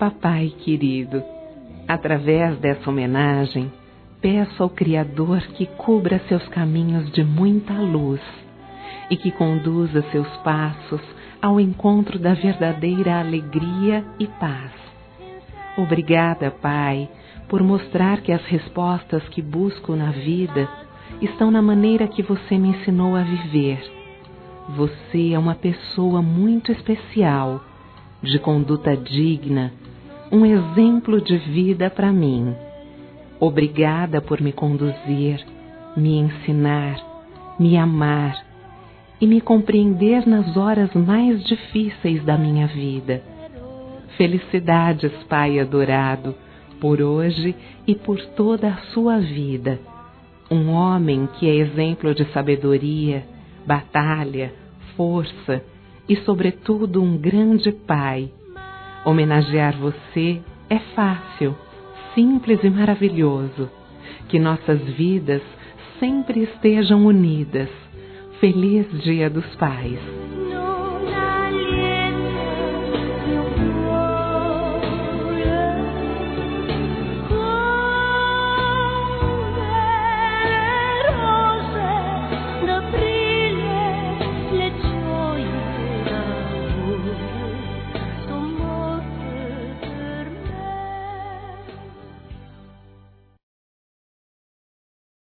papai querido. Através dessa homenagem, peço ao Criador que cubra seus caminhos de muita luz e que conduza seus passos ao encontro da verdadeira alegria e paz. Obrigada, Pai, por mostrar que as respostas que busco na vida estão na maneira que você me ensinou a viver. Você é uma pessoa muito especial, de conduta digna, um exemplo de vida para mim. Obrigada por me conduzir, me ensinar, me amar e me compreender nas horas mais difíceis da minha vida. Felicidades, Pai adorado, por hoje e por toda a sua vida. Um homem que é exemplo de sabedoria, batalha, força e, sobretudo, um grande pai. Homenagear você é fácil, simples e maravilhoso. Que nossas vidas sempre estejam unidas. Feliz Dia dos Pais!